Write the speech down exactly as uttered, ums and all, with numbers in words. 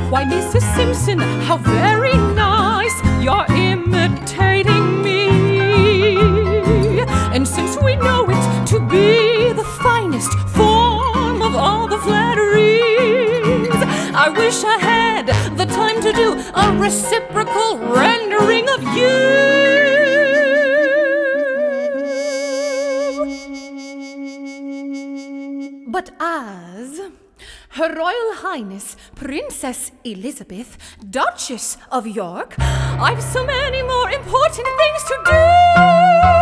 Why, Missus Simpson, how very nice, you're imitating me. And since we know it to be the finest form of all the flatteries, I wish I had the time to do a reciprocal rendering of you. But as Her Royal Highness Princess Elizabeth, Duchess of York, I've so many more important things to do.